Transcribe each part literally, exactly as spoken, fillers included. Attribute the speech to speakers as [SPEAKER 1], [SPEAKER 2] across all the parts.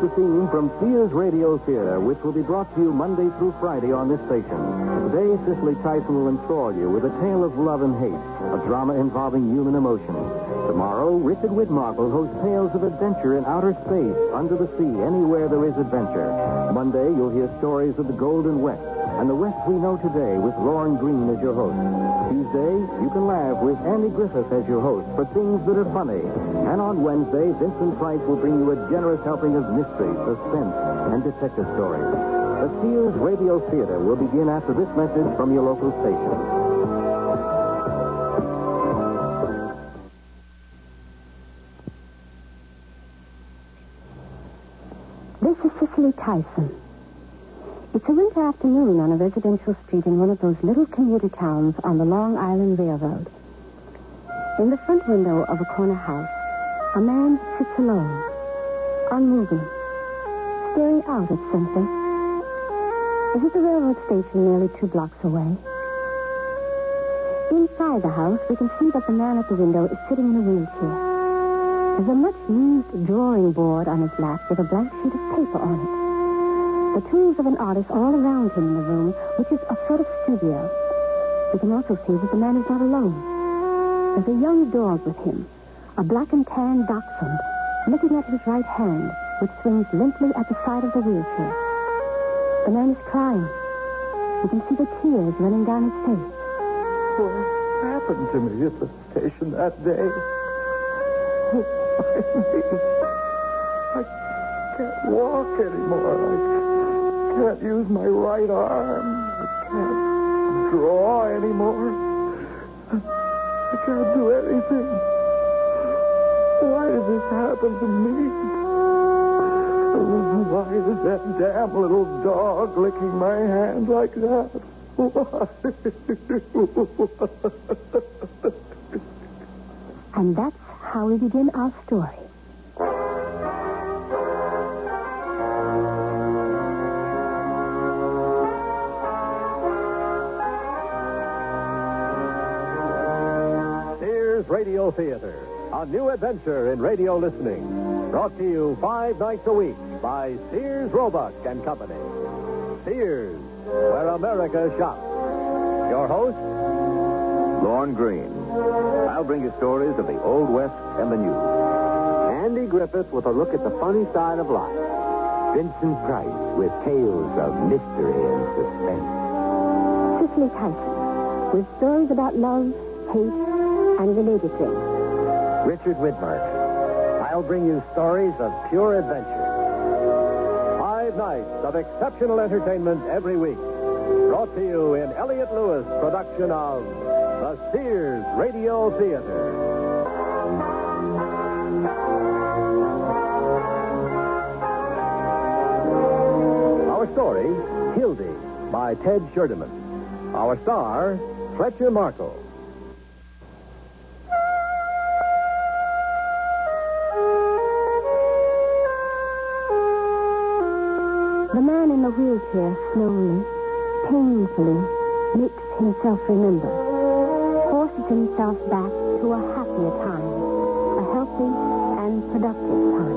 [SPEAKER 1] the theme from Sears Radio Theater, which will be brought to you Monday through Friday on this station. Today, Cicely Tyson will enthrall you with a tale of love and hate, a drama involving human emotion. Tomorrow, Richard Widmark will host tales of adventure in outer space, under the sea, anywhere there is adventure. Monday, you'll hear stories of the Golden West and the West we know today with Lorne Greene as your host. Tuesday, you can laugh with Andy Griffith as your host for things that are funny. And on Wednesday, Vincent Price will bring you a generous helping of mystery, suspense, and detective stories. The Sears Radio Theater will begin after this message from your local station.
[SPEAKER 2] This is Cicely Tyson. It's a winter afternoon on a residential street in one of those little commuter towns on the Long Island Railroad. In the front window of a corner house, a man sits alone, unmoving, staring out at something. Is it the railroad station nearly two blocks away? Inside the house, we can see that the man at the window is sitting in a wheelchair. There's a much-used drawing board on his lap with a blank sheet of paper on it. The tools of an artist all around him in the room, which is a sort of studio. We can also see that the man is not alone. There's a young dog with him, a black and tan dachshund, licking at his right hand, which swings limply at the side of the wheelchair. The man is crying. You can see the tears running down his face.
[SPEAKER 3] What happened to me at the station that day? Oh, I can't walk anymore. I can't use my right arm. I can't draw anymore. I can't do anything. Why did this happen to me? Why is that damn little dog licking my hand like that? Why?
[SPEAKER 2] And that's how we begin our story.
[SPEAKER 1] Radio Theater, a new adventure in radio listening. Brought to you five nights a week by Sears Roebuck and Company. Sears, where America shops. Your host, Lorne Greene. I'll bring you stories of the Old West and the New. Andy Griffith with a look at the funny side of life. Vincent Price with tales of mystery and suspense.
[SPEAKER 2] Cicely Tyson with stories about love, hate, and related things.
[SPEAKER 1] Richard Widmark. I'll bring you stories of pure adventure. Five nights of exceptional entertainment every week. Brought to you in Elliott Lewis production of the Sears Radio Theater. Our story, Hildy, by Ted Sherdeman. Our star, Fletcher Markle.
[SPEAKER 2] The man in the wheelchair slowly, painfully, makes himself remember, forces himself back to a happier time, a healthy and productive time.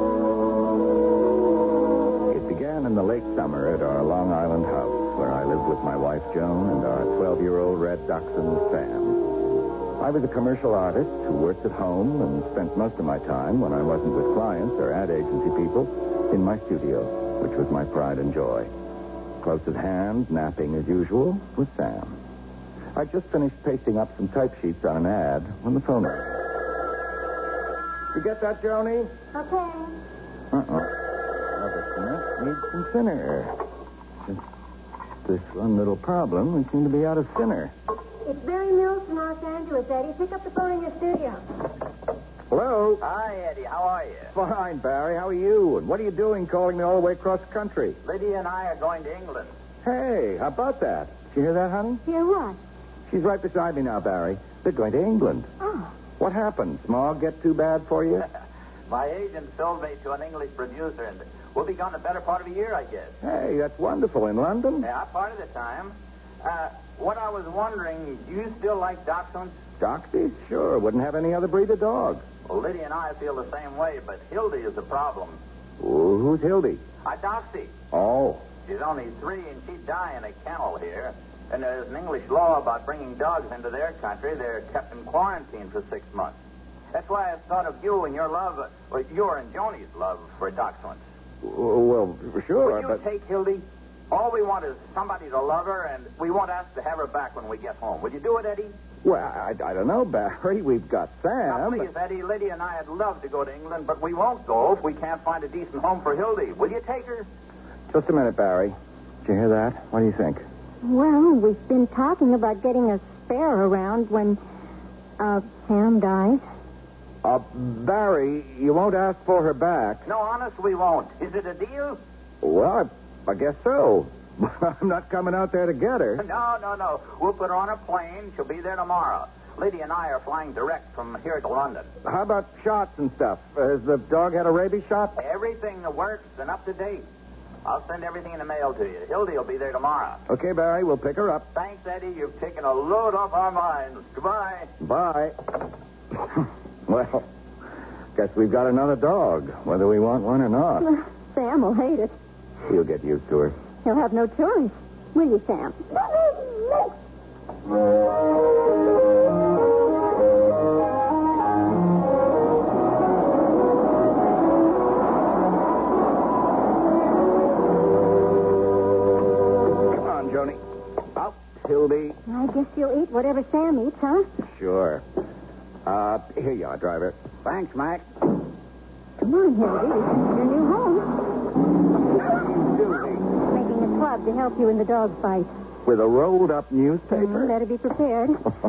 [SPEAKER 3] It began in the late summer at our Long Island house, where I lived with my wife, Joan, and our twelve-year-old red dachshund, Sam. I was a commercial artist who worked at home and spent most of my time, when I wasn't with clients or ad agency people, in my studio, which was my pride and joy. Close at hand, napping as usual, was Sam. I'd just finished pasting up some type sheets on an ad when the phone rang. You get that, Joni?
[SPEAKER 2] Okay.
[SPEAKER 3] Uh-oh. Another cement needs some thinner. Just this one little problem, we seem to be out of thinner.
[SPEAKER 2] It's Barry Mills from Los Angeles, Eddie. Pick up the phone in your studio.
[SPEAKER 3] Hello?
[SPEAKER 4] Hi, Eddie. How are you?
[SPEAKER 3] Fine, Barry. How are you? And what are you doing calling me all the way across the country?
[SPEAKER 4] Lydia and I are going to England.
[SPEAKER 3] Hey, how about that? Did you hear that, honey?
[SPEAKER 2] Hear what?
[SPEAKER 3] She's right beside me now, Barry. They're going to England.
[SPEAKER 2] Oh.
[SPEAKER 3] What happened? Smog get too bad for you?
[SPEAKER 4] My agent sold me to an English producer, and we'll be gone the better part of a year, I guess.
[SPEAKER 3] Hey, that's wonderful. In London?
[SPEAKER 4] Yeah, part of the time. Uh, what I was wondering, do you still like dachshunds?
[SPEAKER 3] Doxies? Sure. Wouldn't have any other breed of dog.
[SPEAKER 4] Well, Lydia and I feel the same way, but Hildy is the problem.
[SPEAKER 3] Well, who's Hildy?
[SPEAKER 4] Uh, Doxy.
[SPEAKER 3] Oh.
[SPEAKER 4] She's only three, and she'd die in a kennel here. And there's an English law about bringing dogs into their country. They're kept in quarantine for six months. That's why I thought of you and your love, uh, well, your and Joni's love for dachshunds.
[SPEAKER 3] Well, sure,
[SPEAKER 4] Will you
[SPEAKER 3] but...
[SPEAKER 4] take Hildy? All we want is somebody to love her, and we won't ask to have her back when we get home. Will you do it, Eddie?
[SPEAKER 3] Well, I, I don't know, Barry. We've got Sam.
[SPEAKER 4] Now, please,
[SPEAKER 3] but...
[SPEAKER 4] Eddie, Lydia and I would love to go to England, but we won't go if we can't find a decent home for Hildy. Will you take her?
[SPEAKER 3] Just a minute, Barry. Did you hear that? What do you think?
[SPEAKER 2] Well, we've been talking about getting a spare around when, uh, Sam dies.
[SPEAKER 3] Uh, Barry, you won't ask for her back.
[SPEAKER 4] No, honest, we won't. Is it a deal?
[SPEAKER 3] Well, I, I guess so. I'm not coming out there to get her.
[SPEAKER 4] No, no, no. We'll put her on a plane. She'll be there tomorrow. Lydia and I are flying direct from here to London.
[SPEAKER 3] How about shots and stuff? Has the dog had a rabies shot?
[SPEAKER 4] Everything works and up to date. I'll send everything in the mail to you. Hildy will be there tomorrow.
[SPEAKER 3] Okay, Barry, we'll pick her up.
[SPEAKER 4] Thanks, Eddie. You've taken a load off our minds. Goodbye.
[SPEAKER 3] Bye. Well, guess we've got another dog, whether we want one or not.
[SPEAKER 2] Sam will hate it.
[SPEAKER 3] He'll get used to her.
[SPEAKER 2] He'll have no choice. Will you, Sam?
[SPEAKER 3] Come on, Joni. Out, Hildy.
[SPEAKER 2] I guess you'll eat whatever Sam eats, huh?
[SPEAKER 3] Sure. Uh, here you are, driver.
[SPEAKER 4] Thanks, Mac.
[SPEAKER 2] Come on, Hildy. This is your new home. Making a club to help you in the dog fight.
[SPEAKER 3] With a rolled-up newspaper?
[SPEAKER 2] Mm, better be prepared.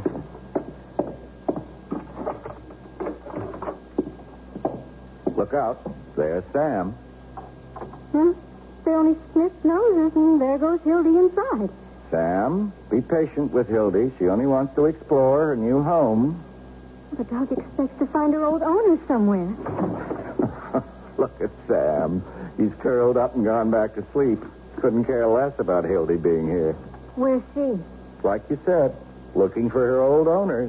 [SPEAKER 3] Look out. There's Sam.
[SPEAKER 2] Huh? They only sniffed noses, and there goes Hildy inside.
[SPEAKER 3] Sam, be patient with Hildy. She only wants to explore her new home.
[SPEAKER 2] The dog expects to find her old owner somewhere.
[SPEAKER 3] Look at Sam. He's curled up and gone back to sleep. Couldn't care less about Hildy being here.
[SPEAKER 2] Where's she?
[SPEAKER 3] Like you said, looking for her old owners.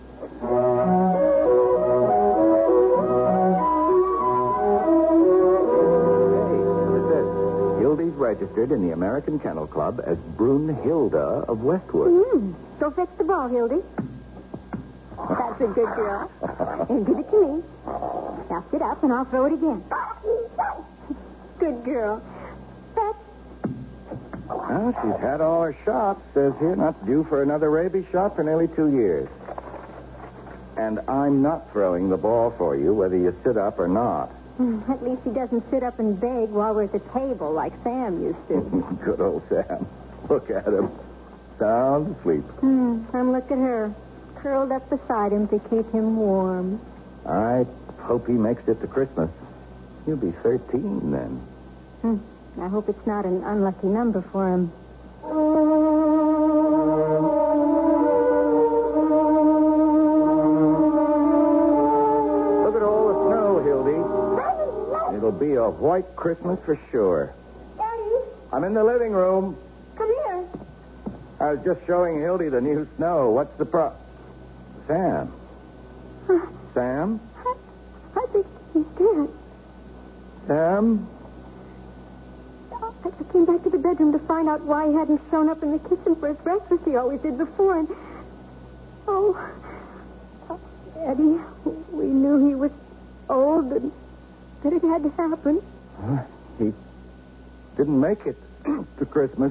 [SPEAKER 3] Hey, what's this? Hildy's registered in the American Kennel Club as Brunhilde of Westwood.
[SPEAKER 2] Mm. Go fetch the ball, Hildy. That's a good girl. And give it to me. Now sit up and I'll throw it again. Good girl. Fetch.
[SPEAKER 3] Well, she's had all her shots. Says here, not due for another rabies shot for nearly two years. And I'm not throwing the ball for you, whether you sit up or not.
[SPEAKER 2] Mm, At least he doesn't sit up and beg while we're at the table like Sam used to.
[SPEAKER 3] Good old Sam. Look at him. Sound asleep.
[SPEAKER 2] Hmm. And look at her. Curled up beside him to keep him warm.
[SPEAKER 3] I hope he makes it to Christmas. He'll be thirteen then.
[SPEAKER 2] Hmm. I hope it's not an unlucky number for him.
[SPEAKER 3] Look at all the snow, Hildy. It'll be a white Christmas for sure.
[SPEAKER 2] Daddy,
[SPEAKER 3] I'm in the living room.
[SPEAKER 2] come here.
[SPEAKER 3] I was just showing Hildy the new snow. What's the pro... Sam. Sam?
[SPEAKER 2] I, I think he's dead.
[SPEAKER 3] Sam?
[SPEAKER 2] I, I came back to the bedroom to find out why he hadn't shown up in the kitchen for his breakfast. He always did before, and... Oh, Eddie, we knew he was old and that it had to happen.
[SPEAKER 3] Huh? He didn't make it to Christmas.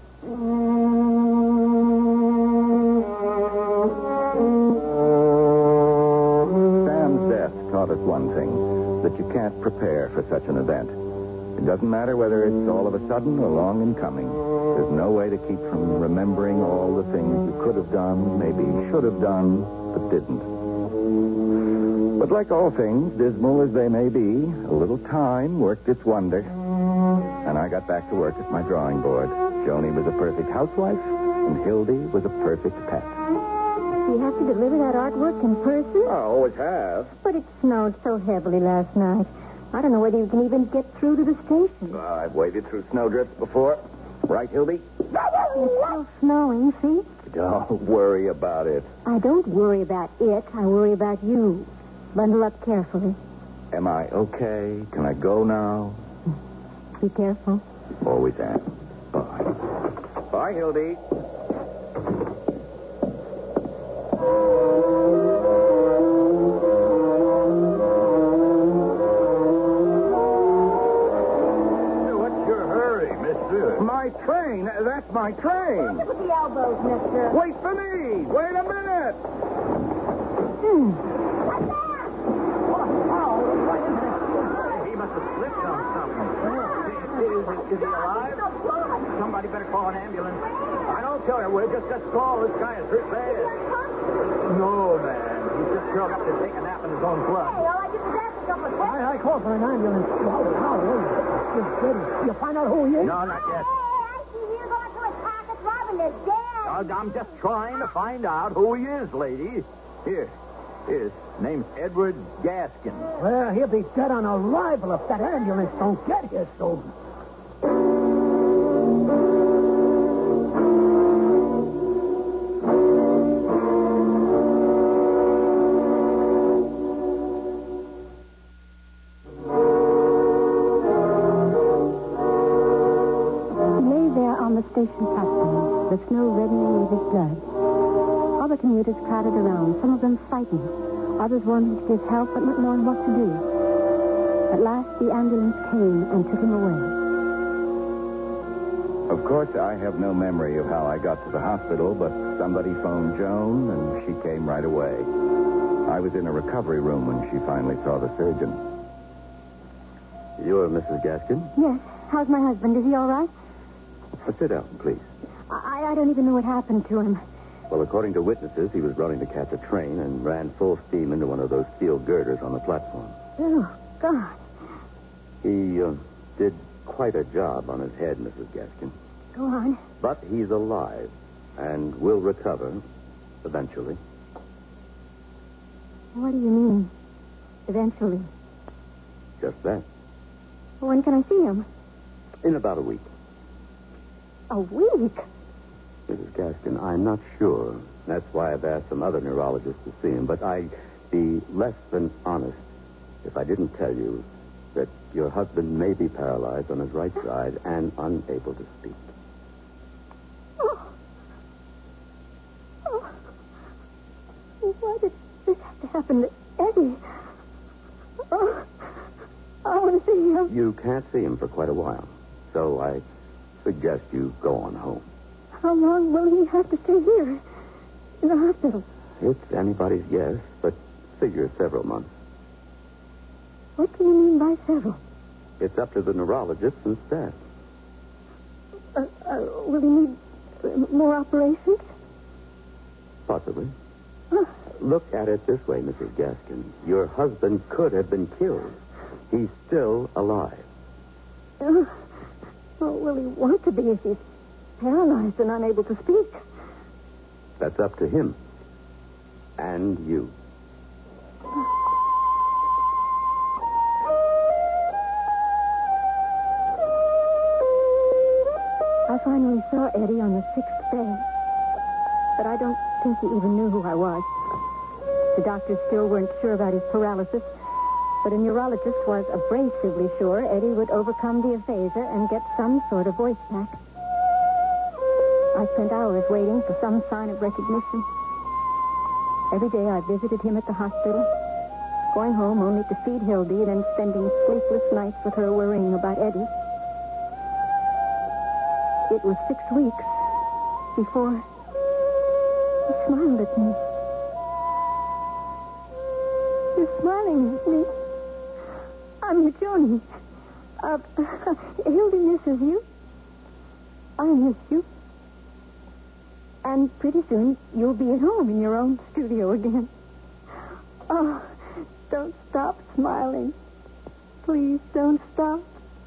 [SPEAKER 3] Sam's death taught us one thing, that you can't prepare for such an event. It doesn't matter whether it's all of a sudden or long in coming. There's no way to keep from remembering all the things you could have done, maybe should have done, but didn't. But like all things, dismal as they may be, a little time worked its wonder. And I got back to work at my drawing board. Joni was a perfect housewife, and Hildy was a perfect pet.
[SPEAKER 2] Do you have to deliver that artwork in person?
[SPEAKER 3] I always have.
[SPEAKER 2] But it snowed so heavily last night. I don't know whether you can even get through to the station.
[SPEAKER 3] Uh, I've waded through snowdrifts before. Right, Hildy?
[SPEAKER 2] It's still snowing, see?
[SPEAKER 3] Don't worry about it.
[SPEAKER 2] I don't worry about it. I worry about you. Bundle up carefully.
[SPEAKER 3] Am I okay? Can I go now?
[SPEAKER 2] Be careful.
[SPEAKER 3] Always am. Bye. Bye, Hildy.
[SPEAKER 4] What's your hurry, mister?
[SPEAKER 3] My train. That's my train.
[SPEAKER 2] With the elbows, mister.
[SPEAKER 3] Wait for me. Wait a minute.
[SPEAKER 2] Hmm.
[SPEAKER 4] He must have slipped on something. Is, is, is he alive? Somebody better call an ambulance. I don't tell you, we'll just, just call this guy is hurt bad. No, man. He's just curled up to take a nap in his own blood.
[SPEAKER 5] Hey, all I did was ask a couple of questions.
[SPEAKER 6] I, I called for an ambulance. How, how is it? He's dead. You find out who he is?
[SPEAKER 4] No, not yet.
[SPEAKER 5] Hey, I see you going to his pockets, robbing his dad.
[SPEAKER 4] Uh, I'm just trying to find out who he is, lady. Here. His name's Edward Gaskin.
[SPEAKER 6] Well, he'll be dead on arrival if that ambulance don't get here soon.
[SPEAKER 2] Station platform, the snow reddening with his blood. Other commuters crowded around, some of them frightened, others wanting his help but not knowing what to do. At last, the ambulance came and took him away.
[SPEAKER 3] Of course, I have no memory of how I got to the hospital, but somebody phoned Joan, and she came right away. I was in a recovery room when she finally saw the surgeon. You're Missus Gaskin?
[SPEAKER 2] Yes. How's my husband? Is he all right?
[SPEAKER 3] Uh, sit down, please.
[SPEAKER 2] I, I don't even know what happened to him.
[SPEAKER 3] Well, according to witnesses, he was running to catch a train and ran full steam into one of those steel girders on the platform.
[SPEAKER 2] Oh, God.
[SPEAKER 3] He uh, did quite a job on his head, Missus Gaskin.
[SPEAKER 2] Go on.
[SPEAKER 3] But he's alive and will recover eventually.
[SPEAKER 2] What do you mean, eventually?
[SPEAKER 3] Just that.
[SPEAKER 2] When can I see him?
[SPEAKER 3] In about a week.
[SPEAKER 2] A week?
[SPEAKER 3] Missus Gaskin, I'm not sure. That's why I've asked some other neurologists to see him. But I'd be less than honest if I didn't tell you that your husband may be paralyzed on his right side and unable to speak.
[SPEAKER 2] Oh. Oh. Why did this have to happen to Eddie? Oh. I want to see him.
[SPEAKER 3] You can't see him for quite a while. So I suggest you go on home.
[SPEAKER 2] How long will he have to stay here? In the hospital?
[SPEAKER 3] It's anybody's guess, but figure several months.
[SPEAKER 2] What do you mean by several?
[SPEAKER 3] It's up to the neurologists and staff.
[SPEAKER 2] Uh, uh, will he need uh, more operations?
[SPEAKER 3] Possibly.
[SPEAKER 2] Huh.
[SPEAKER 3] Look at it this way, Missus Gaskin. Your husband could have been killed. He's still alive.
[SPEAKER 2] Uh, well, will he want to be if he's paralyzed and unable to speak?
[SPEAKER 3] That's up to him. And you.
[SPEAKER 2] I finally saw Eddie on the sixth day. But I don't think he even knew who I was. The doctors still weren't sure about his paralysis, but a neurologist was abrasively sure Eddie would overcome the aphasia and get some sort of voice back. I spent hours waiting for some sign of recognition. Every day I visited him at the hospital, going home only to feed Hildy and then spending sleepless nights with her worrying about Eddie. It was six weeks before he smiled at me. You're smiling at me. I'm your Joni. Uh, Hildy misses you. I miss you. And pretty soon you'll be at home in your own studio again. Oh, don't stop smiling. Please don't stop.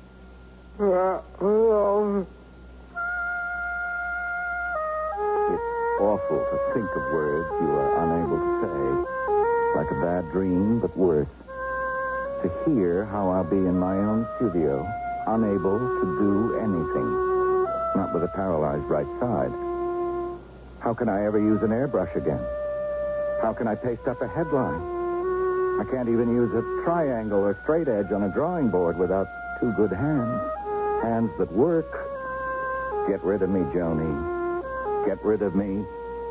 [SPEAKER 3] It's awful to think of words you are unable to say. Like a bad dream, but worse. To hear how I'll be in my own studio, unable to do anything. Not with a paralyzed right side. How can I ever use an airbrush again? How can I paste up a headline? I can't even use a triangle or straight edge on a drawing board without two good hands. Hands that work. Get rid of me, Joni. Get rid of me.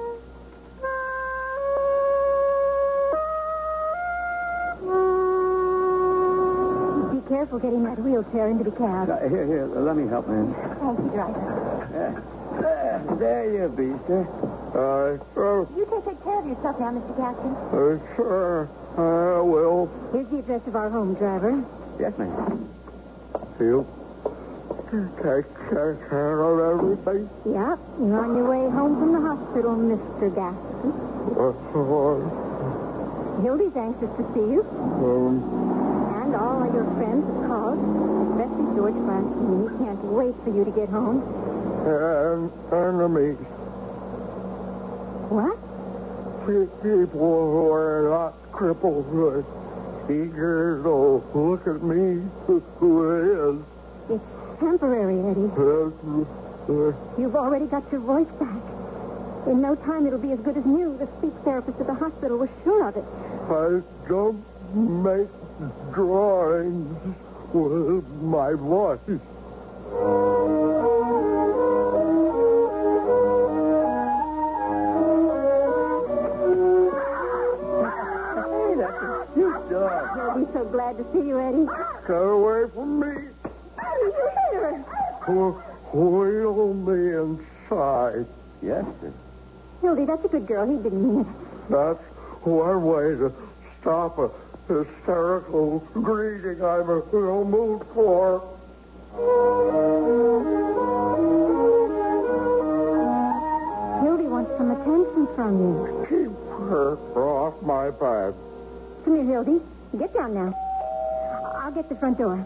[SPEAKER 2] Be careful getting that wheelchair into the cab.
[SPEAKER 7] Uh, here, here, let me help, man.
[SPEAKER 2] Thank you, driver.
[SPEAKER 7] Uh, there, there you be, sir.
[SPEAKER 6] I, uh,
[SPEAKER 2] You take good care of yourself now, Mister Gaston.
[SPEAKER 6] uh, sure, I will.
[SPEAKER 2] Here's the address of our home, driver.
[SPEAKER 7] Yes, ma'am.
[SPEAKER 6] You take care of everything.
[SPEAKER 2] Yeah, you're on your way home from the hospital, Mister Gaston.
[SPEAKER 6] Uh, uh,
[SPEAKER 2] Hildy's anxious to see you.
[SPEAKER 6] um,
[SPEAKER 2] And all of your friends have called, especially George Branston. He can't wait for you to get home.
[SPEAKER 6] and enemies.
[SPEAKER 2] What?
[SPEAKER 6] People who are not crippled, but eager to look at me who is.
[SPEAKER 2] It's temporary, Eddie.
[SPEAKER 6] Uh, uh,
[SPEAKER 2] You've already got your voice back. In no time, it'll be as good as new. The speech therapist at the hospital was sure of it.
[SPEAKER 6] I don't make drawings with my voice.
[SPEAKER 7] Hey, that's a cute dog.
[SPEAKER 2] He'll be so glad to see you, Eddie.
[SPEAKER 6] Get away from me.
[SPEAKER 2] Eddie, you hit her.
[SPEAKER 6] Wheel me inside.
[SPEAKER 7] Yes, sir.
[SPEAKER 2] Hildy, that's a good girl. He didn't mean it.
[SPEAKER 6] That's one way to stop a hysterical greeting I'm in a mood for.
[SPEAKER 2] Hildy wants some attention from you.
[SPEAKER 6] Keep her off my back.
[SPEAKER 2] Come here, Hildy. Get down now. I'll get the front door.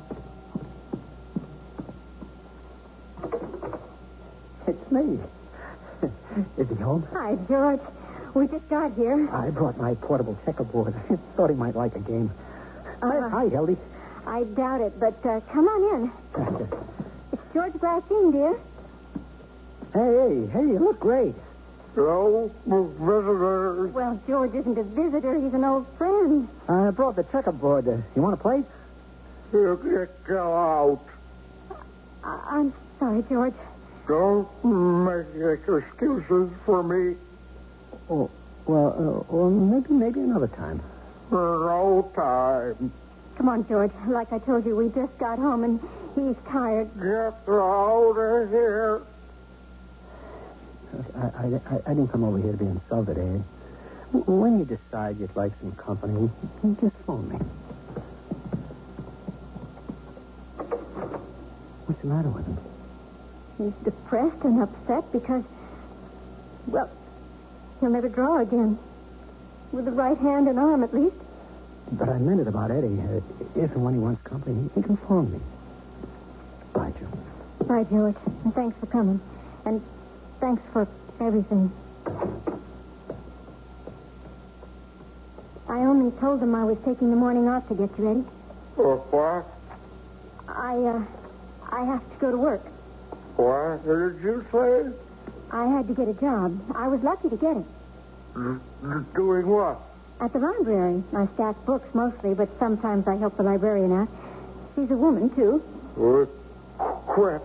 [SPEAKER 7] It's me. Is he home?
[SPEAKER 2] Hi, George. We just got here.
[SPEAKER 7] I brought my portable checkerboard. Thought he might like a game.
[SPEAKER 2] Uh,
[SPEAKER 7] Hi, Hildy.
[SPEAKER 2] I doubt it, but uh, come on in. It's George Glassine, dear.
[SPEAKER 7] Hey, hey, you look great.
[SPEAKER 6] No visitors.
[SPEAKER 2] Well, George isn't a visitor. He's an old friend.
[SPEAKER 7] I brought the checkerboard. Uh, you want to play?
[SPEAKER 6] You get go out.
[SPEAKER 2] I- I'm sorry, George.
[SPEAKER 6] Don't make excuses for me.
[SPEAKER 7] Oh, well, uh, well, maybe, maybe another time.
[SPEAKER 6] No time.
[SPEAKER 2] Come on, George. Like I told you, we just got home, and he's tired.
[SPEAKER 6] Get out of here.
[SPEAKER 7] I, I, I, I didn't come over here to be insulted, eh? W- When you decide you'd like some company, you just phone me. What's the matter with him?
[SPEAKER 2] He's depressed and upset because, well, he'll never draw again. With the right hand and arm, at least.
[SPEAKER 7] But I meant it about Eddie. Uh, if and when he wants company, he, he can phone me. Bye, Joe.
[SPEAKER 2] Bye, George. And thanks for coming. And thanks for everything. I only told them I was taking the morning off to get you ready.
[SPEAKER 6] Uh, what?
[SPEAKER 2] I, uh, I have to go to work.
[SPEAKER 6] What did you say?
[SPEAKER 2] I had to get a job. I was lucky to get it.
[SPEAKER 6] D- doing what?
[SPEAKER 2] At the library. I stack books mostly, but sometimes I help the librarian out. She's a woman, too.
[SPEAKER 6] Uh, quit.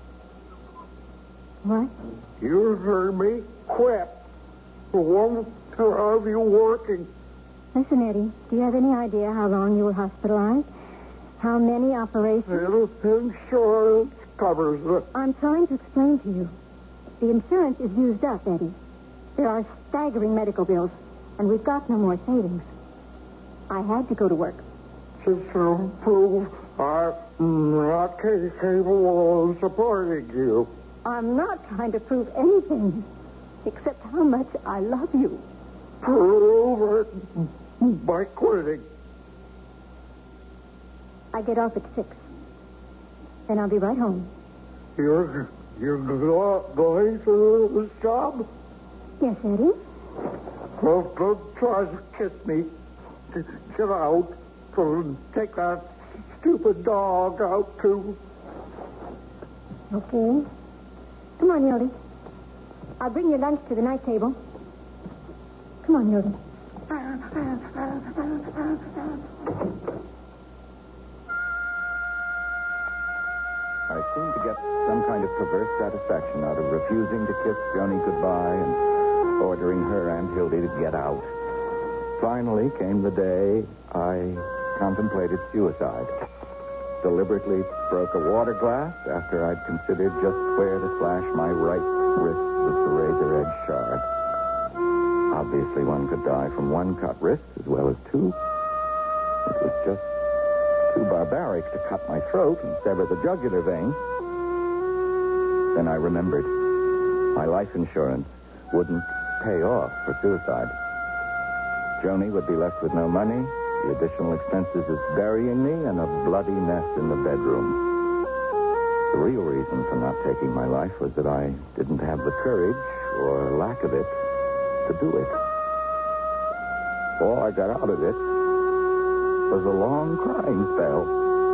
[SPEAKER 2] What?
[SPEAKER 6] You heard me. Quit. Won't have you working.
[SPEAKER 2] Listen, Eddie, do you have any idea how long you were hospitalized? How many operations?
[SPEAKER 6] Little insurance covers it.
[SPEAKER 2] I'm trying to explain to you. The insurance is used up, Eddie. There are staggering medical bills, and we've got no more savings. I had to go to work.
[SPEAKER 6] Just to prove I'm not ca- capable of supporting you.
[SPEAKER 2] I'm not trying to prove anything, except how much I love you.
[SPEAKER 6] Prove it by quitting.
[SPEAKER 2] I get off at six. Then I'll be right home.
[SPEAKER 6] You're, you're go- going to this job?
[SPEAKER 2] Yes, Eddie?
[SPEAKER 6] Well, don't try to kiss me. Get out. Go take that stupid dog out, too.
[SPEAKER 2] Okay. Come on, Hildy. I'll bring your lunch to the night table. Come on, Hildy.
[SPEAKER 6] Uh,
[SPEAKER 3] I seemed to get some kind of perverse satisfaction out of refusing to kiss Joni goodbye and ordering her and Hildy to get out. Finally came the day I contemplated suicide. Deliberately broke a water glass after I'd considered just where to slash my right wrist with the razor-edge shard. Obviously, one could die from one cut wrist as well as two. It was just too barbaric to cut my throat and sever the jugular vein. Then I remembered my life insurance wouldn't pay off for suicide. Joni would be left with no money, the additional expenses of burying me, and a bloody mess in the bedroom. The real reason for not taking my life was that I didn't have the courage, or lack of it, to do it. All I got out of it was a long crying spell.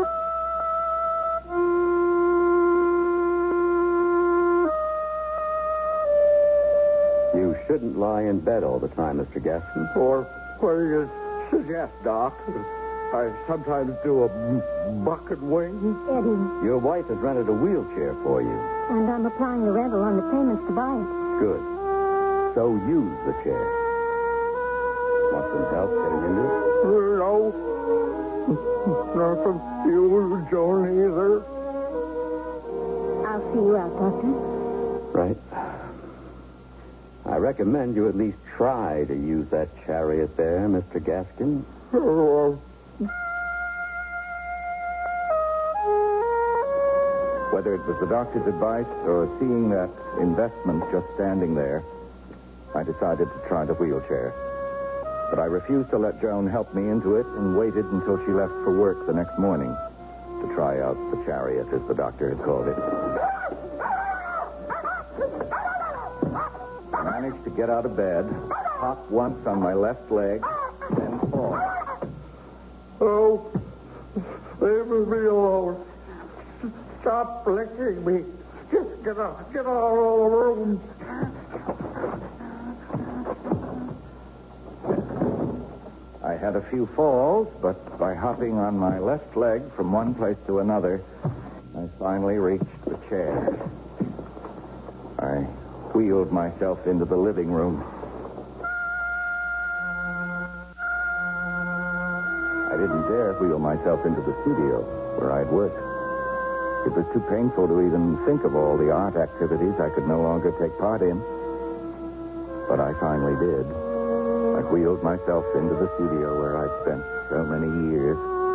[SPEAKER 8] You shouldn't lie in bed all the time, Mister Gaston.
[SPEAKER 6] Or what do you suggest, Doc? I sometimes do a buck and wing.
[SPEAKER 2] Eddie,
[SPEAKER 8] Your wife has rented a wheelchair for you.
[SPEAKER 2] and I'm applying the rental on the payments to buy it.
[SPEAKER 8] Good. So use the chair. Want some help getting into it?
[SPEAKER 6] No. Not from you, Joan, either.
[SPEAKER 2] I'll see you out, Doctor.
[SPEAKER 8] Right. I recommend you at least try to use that chariot there, Mister Gaskin.
[SPEAKER 6] Oh,
[SPEAKER 3] Whether it was the doctor's advice or seeing that investment just standing there, I decided to try the wheelchair. But I refused to let Joan help me into it and waited until she left for work the next morning to try out the chariot, as the doctor had called it. I managed to get out of bed, hop once on my left leg, then fall.
[SPEAKER 6] oh, leave me alone. Stop licking me. Just get out, get out of the room.
[SPEAKER 3] I had a few falls, but by hopping on my left leg from one place to another, I finally reached the chair. I wheeled myself into the living room. I didn't dare wheel myself into the studio where I'd worked. It was too painful to even think of all the art activities I could no longer take part in. But I finally did. I wheeled myself into the studio where I'd spent so many years.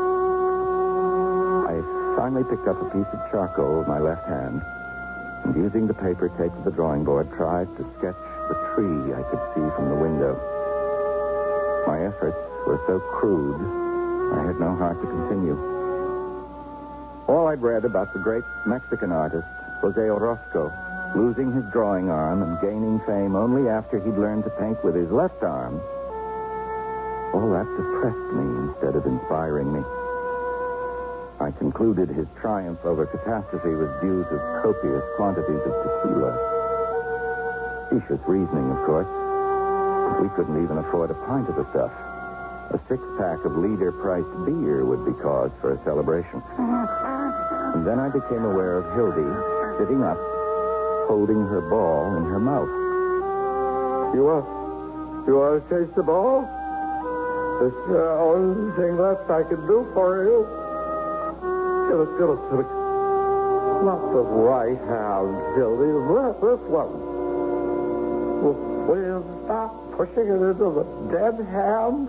[SPEAKER 3] I finally picked up a piece of charcoal with my left hand and, using the paper taped to the drawing board, tried to sketch the tree I could see from the window. My efforts were so crude, I had no heart to continue. All I'd read about the great Mexican artist, Jose Orozco, losing his drawing arm and gaining fame only after he'd learned to paint with his left arm, all that depressed me instead of inspiring me. I concluded his triumph over catastrophe was due to copious quantities of tequila. Specious reasoning, of course. We couldn't even afford a pint of the stuff. A six-pack of leader-priced beer would be cause for a celebration. And then I became aware of Hildy sitting up, holding her ball in her mouth.
[SPEAKER 6] You want, you want to taste the ball? It's the only thing left I can do for you. Give it, give it to me. Not the right hand, Hildy. This, this one. Will, will you stop pushing it into the dead hand?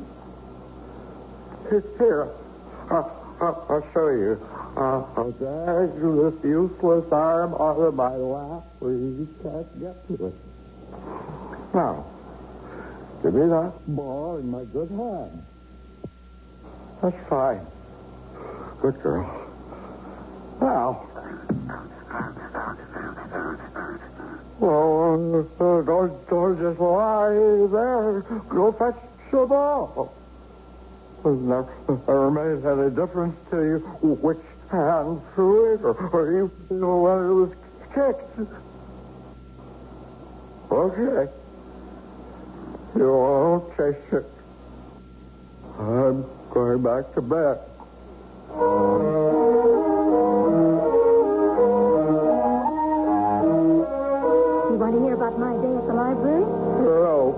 [SPEAKER 6] Here. Uh, I'll, I'll show you. Uh, I'll drag this useless arm out of my lap where you can't get to it. Now, give me that ball in my good hand. That's fine. Good girl. Now, well, uh, don't, don't just lie there. Go fetch the ball. Never, never made any difference to you which hand threw it or, or you, you know, when it was kicked. Okay. You won't chase it. I'm going back to bed.
[SPEAKER 2] You want to hear about my day at the library?
[SPEAKER 6] No.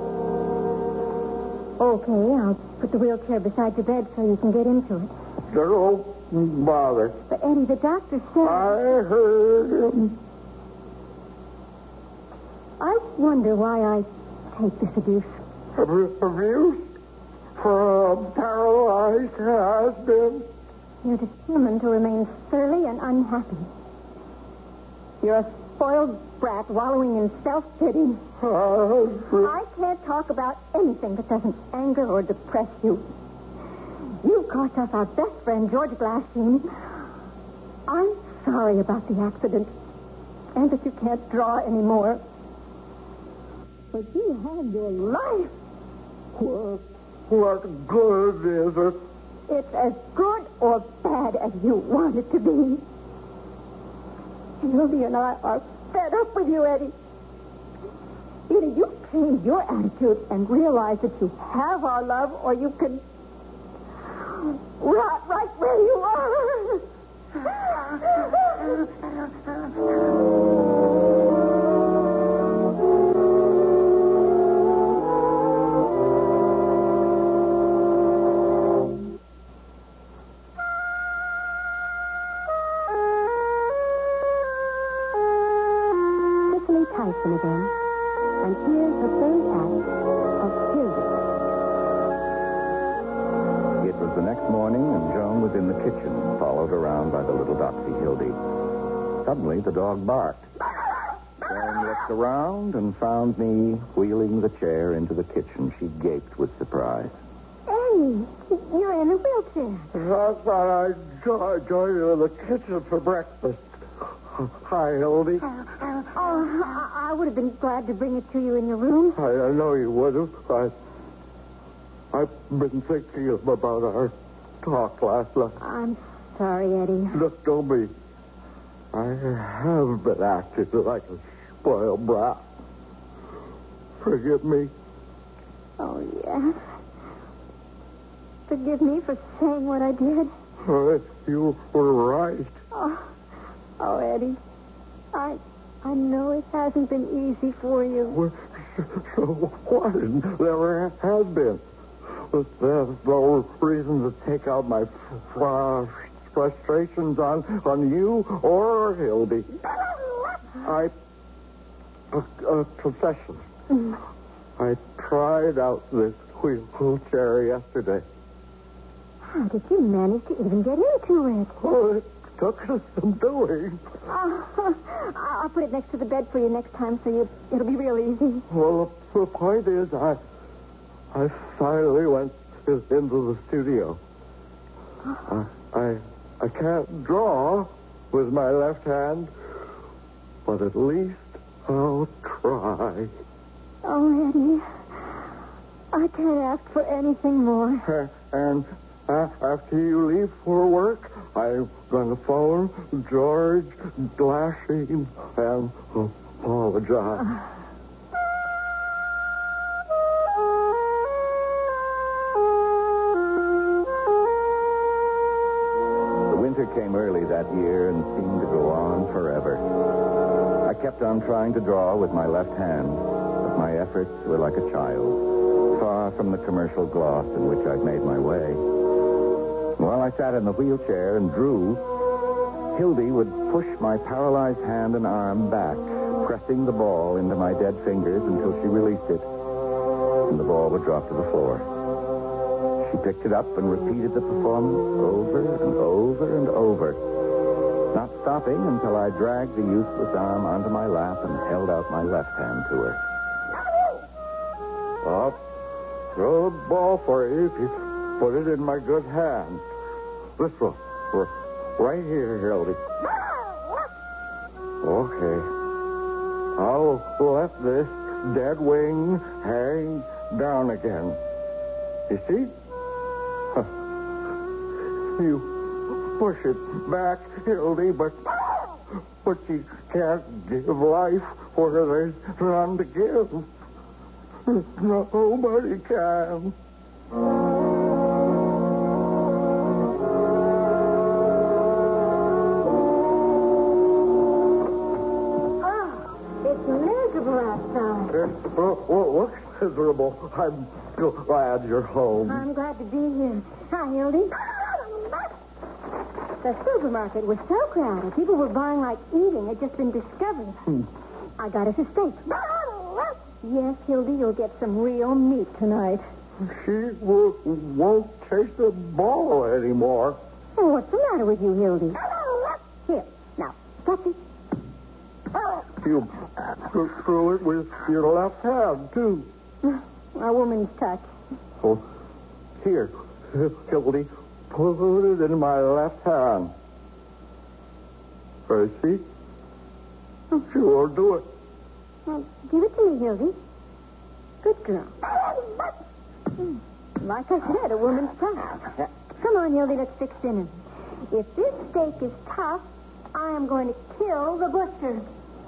[SPEAKER 2] Okay, I'll put the wheelchair beside your bed so you can get into it.
[SPEAKER 6] Don't bother.
[SPEAKER 2] But, Eddie, the doctor said...
[SPEAKER 6] I heard him.
[SPEAKER 2] I wonder why I take this abuse.
[SPEAKER 6] Abuse from a paralyzed husband.
[SPEAKER 2] You're determined to remain surly and unhappy. You're a spoiled brat wallowing in self-pity. I can't talk about anything that doesn't anger or depress you. You cost us our best friend, George Glassine. I'm sorry about the accident and that you can't draw anymore. But you had your life.
[SPEAKER 6] What, what good is it?
[SPEAKER 2] It's as good or bad as you want it to be. Hildy and I are fed up with you, Eddie. Either you change your attitude and realize that you have our love, or you can rot right where you are. Cicely Tyson again. And here's the third act of Hildy.
[SPEAKER 3] It was the next morning, and Joan was in the kitchen, followed around by the little Doxy Hildy. Suddenly, the dog barked. Joan looked around and found me wheeling the chair into the kitchen. She gaped with surprise.
[SPEAKER 2] Eddie, you're in a wheelchair.
[SPEAKER 6] I thought I'd jo- join you in the kitchen for breakfast. Hi, Hildy.
[SPEAKER 2] Oh, I, I would have been glad to bring it to you in your room.
[SPEAKER 6] I, I know you would have. I, I've been thinking about our talk last night.
[SPEAKER 2] I'm sorry, Eddie.
[SPEAKER 6] Look, don't be. I have been acting like a spoiled brat. Forgive me.
[SPEAKER 2] Oh, yes. Forgive me for saying what I did.
[SPEAKER 6] Uh, you were right.
[SPEAKER 2] Oh, oh, Eddie. I, I know it hasn't been easy for you.
[SPEAKER 6] Well, so what? It never has been. There's no reason to take out my fr- frustrations on, on you or Hildy. I... A, a confession.
[SPEAKER 2] Mm.
[SPEAKER 6] I tried out this wheelchair yesterday.
[SPEAKER 2] How did you manage to even get into it?
[SPEAKER 6] Oh, it took some doing.
[SPEAKER 2] Oh, I'll put it next to the bed for you next time, so you, it'll be real easy.
[SPEAKER 6] Well, the point is, I... I finally went into the studio. I, I I can't draw with my left hand, but at least I'll try.
[SPEAKER 2] Oh, Eddie, I can't ask for anything more.
[SPEAKER 6] And uh, after you leave for work, I'm going to phone George Glassine and apologize. Uh.
[SPEAKER 3] Came early that year and seemed to go on forever. I kept on trying to draw with my left hand, but my efforts were like a child, far from the commercial gloss in which I'd made my way. While I sat in the wheelchair and drew, Hildy would push my paralyzed hand and arm back, pressing the ball into my dead fingers until she released it, and the ball would drop to the floor. She picked it up and repeated the performance over and over and over, not stopping until I dragged the useless arm onto my lap and held out my left hand to her.
[SPEAKER 6] I'll throw the ball for you if you put it in my good hand. This one. Right here, Hildy. Okay. I'll let this dead wing hang down again. You see? You push it back, Hildy, but but you can't give life where there's none to give. Nobody can. miserable. I'm glad you're home.
[SPEAKER 2] I'm glad to be here. Hi, Hildy. The supermarket was so crowded. People were buying like eating. Had just been discovered.
[SPEAKER 6] Hmm.
[SPEAKER 2] I got us a steak. Yes, Hildy, you'll get some real meat tonight.
[SPEAKER 6] She w- won't taste the ball anymore.
[SPEAKER 2] Oh, what's the matter with you, Hildy? Here, now, touch it.
[SPEAKER 6] You threw it with your left hand, too.
[SPEAKER 2] A woman's touch.
[SPEAKER 6] Oh, here, Hildy, put it in my left hand. I see. Sure, do it.
[SPEAKER 2] Well, give it to me, Hildy. Good girl. Hmm. Like I said, a woman's touch. Come on, Hildy, let's fix dinner. If this steak is tough, I am going to kill the butcher.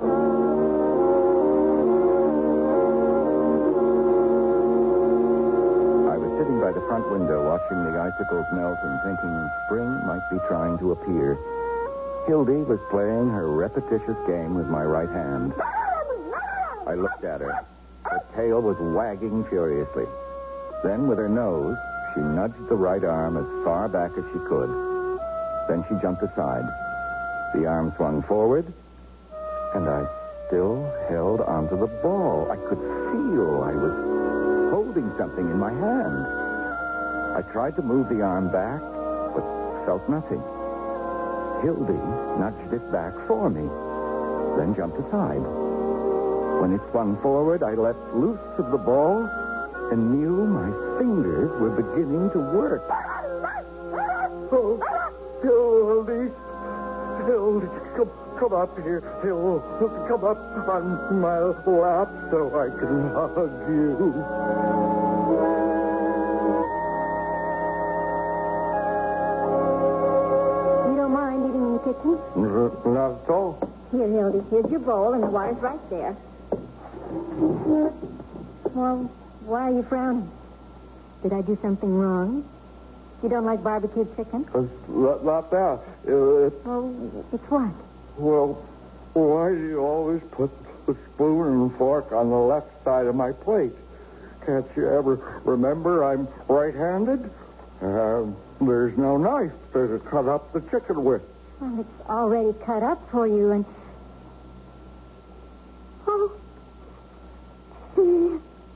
[SPEAKER 3] I was sitting by the front window watching the icicles melt and thinking spring might be trying to appear. Hildy was playing her repetitious game with my right hand. I looked at her. Her tail was wagging furiously. Then, with her nose, she nudged the right arm as far back as she could. Then she jumped aside. The arm swung forward, and I still held onto the ball. I could feel I was holding something in my hand. I tried to move the arm back, but felt nothing. Hildy nudged it back for me, then jumped aside. When it swung forward, I let loose of the ball and knew my fingers were beginning to work.
[SPEAKER 6] Oh, Hildy, Hildy, come, come up here, Hildy. Come up on my lap so I can hug you.
[SPEAKER 2] You don't mind eating in the kitchen?
[SPEAKER 6] Not at all.
[SPEAKER 2] Here, Hildy, here's your bowl, and the water's right there. Well, why are you frowning? Did I do something wrong? You don't like barbecued chicken?
[SPEAKER 6] It's not, not that. Uh, it's,
[SPEAKER 2] Well, it's what?
[SPEAKER 6] well, why do you always put the spoon and fork on the left side of my plate? Can't you ever remember I'm right-handed? Uh, there's no knife to cut up the chicken with.
[SPEAKER 2] Well, it's already cut up for you, and... Oh. See?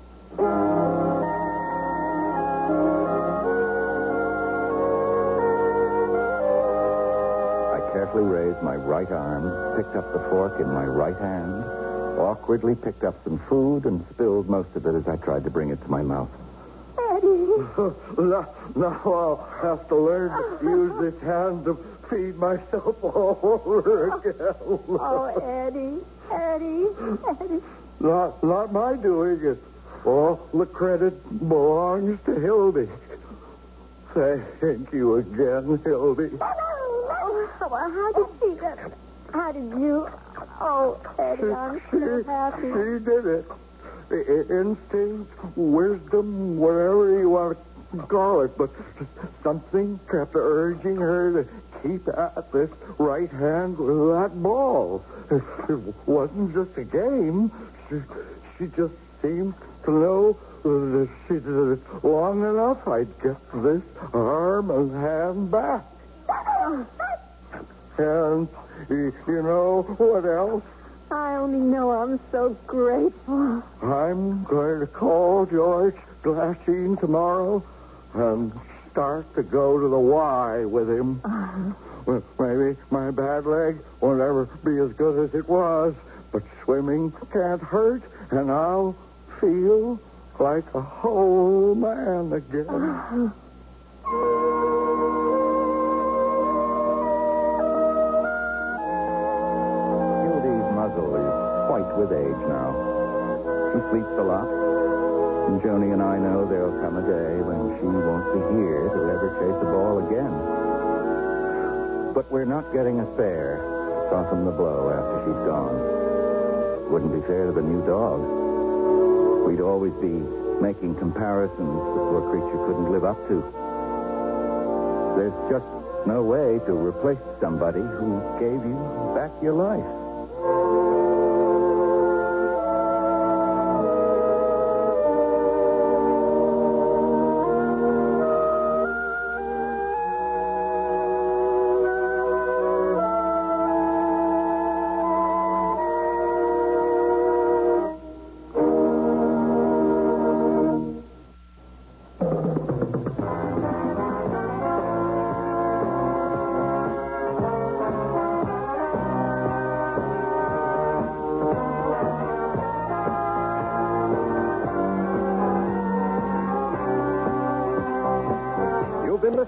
[SPEAKER 3] I carefully raised my right arm, picked up the fork in my right hand, awkwardly picked up some food, and spilled most of it as I tried to bring it to my mouth.
[SPEAKER 2] Eddie.
[SPEAKER 6] now, now I'll have to learn to use this hand to feed myself all over again.
[SPEAKER 2] Oh, Eddie. Eddie. Eddie.
[SPEAKER 6] Not, not my doing it. All the credit belongs to Hildy. Thank you again, Hildy.
[SPEAKER 2] Oh, well, how did she... How did you... Oh, Eddie, I'm so happy.
[SPEAKER 6] She did it. I- instinct, wisdom, whatever you want to call it, but something kept urging her to keep at this right hand with that ball. It wasn't just a game. She, she just seemed to know that if she did it long enough, I'd get this arm and hand back. And you, you know what else?
[SPEAKER 2] I only know I'm so grateful.
[SPEAKER 6] I'm going to call George Glasheen tomorrow and start to go to the Y with him.
[SPEAKER 2] Uh,
[SPEAKER 6] Well, maybe my bad leg won't ever be as good as it was, but swimming can't hurt, and I'll feel like a whole man again.
[SPEAKER 2] uh,
[SPEAKER 3] Hildy's muzzle is white with age now. She sleeps a lot, and Joni and I know there'll come a day when she won't be here to ever chase a ball again. But we're not getting a spare to soften the blow after she's gone. Wouldn't be fair to the new dog. We'd always be making comparisons the poor creature couldn't live up to. There's just no way to replace somebody who gave you back your life.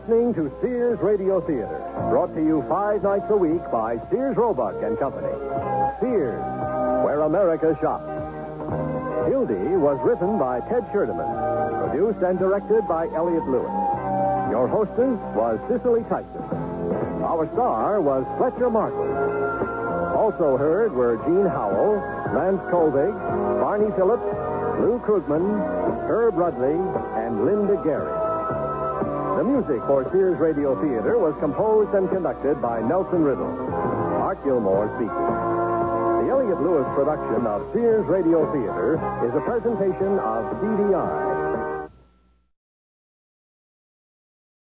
[SPEAKER 9] listening to Sears Radio Theater, brought to you five nights a week by Sears Roebuck and Company. Sears, where America shops. Hildy was written by Ted Scherdeman, produced and directed by Elliott Lewis. Your hostess was Cicely Tyson. Our star was Fletcher Markle. Also heard were Gene Howell, Lance Kolvig, Barney Phillips, Lou Krugman, Herb Rudley, and Linda Gary. The music for Sears Radio Theater was composed and conducted by Nelson Riddle. Art Gilmore speaking. The Elliott Lewis production of Sears Radio Theater is a presentation of C D I,